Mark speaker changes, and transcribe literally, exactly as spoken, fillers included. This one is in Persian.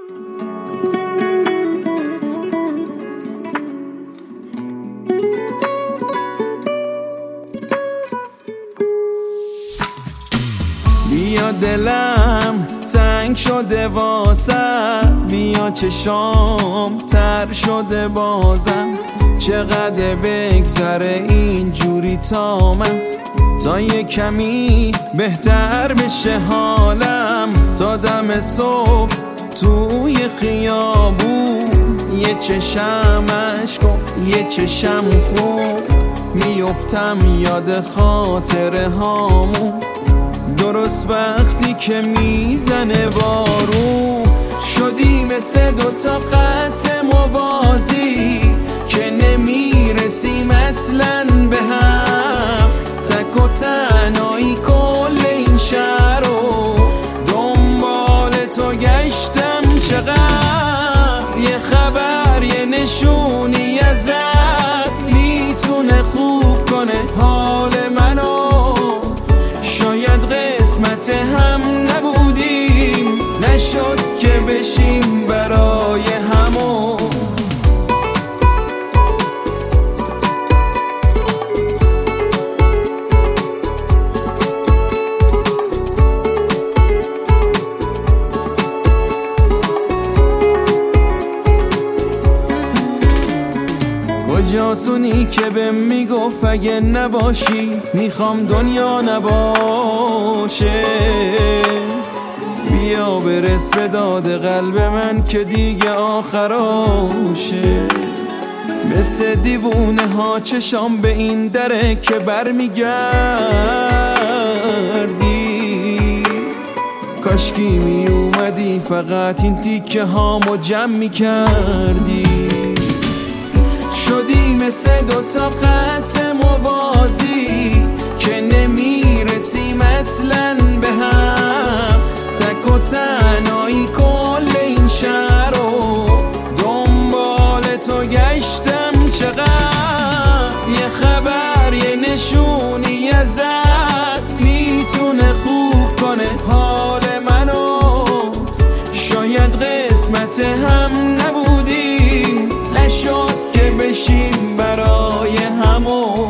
Speaker 1: بیا دلم تنگ شده واسم، بیا چشام تر شده بازم، چقدر بگذره اینجوری تا من، تا یه کمی بهتر بشه حالم، تا دم صبح توی خیابون یه چشم عشق و یه چشم خوب، میفتم یاد خاطره هامون، درست وقتی که میزنه بارون، شدی مثل دوتا خط موازی که نمیرسیم اصلاً به هم، تک و تنهایی کل این شهر رو دنبال تو گشتم، چقدر یه خبر یه نشونی ازت میتونه خوب کنه حال منو، شاید قسمت هم نبودیم، نشد که بشیم برای همون. کجاسونی که به میگفت اگه نباشی میخوام دنیا نباشه، بیا برس به داد قلب من که دیگه آخراشه، مثل دیوونه ها چشام به این دره که برمیگردی، کاشکی می اومدی فقط این تیکه هامو جمع میکردی، شدی مثل دوتا خط موازی که نمیرسیم اصلاً به هم، تک و تنهایی کل این شهر رو دنبال تو گشتم، چقدر یه خبر یه نشونی ازت میتونه خوب کنه حال منو، شاید قسمت هم نبودیم، نشد که بشیم برای همون.